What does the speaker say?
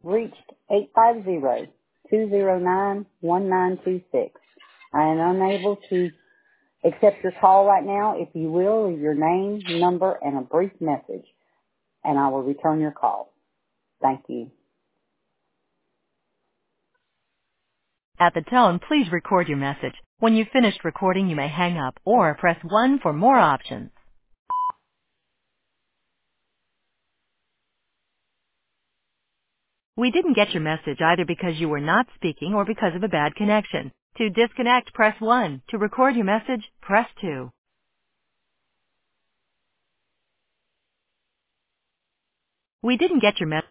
reached 850-209-1926. I am unable to accept your call right now. If you will, leave your name, number, and a brief message, and I will return your call. Thank you. At the tone, please record your message. When you've finished recording, you may hang up or press 1 for more options. We didn't get your message either because you were not speaking or because of a bad connection. To disconnect, press 1. To record your message, press 2. We didn't get your message.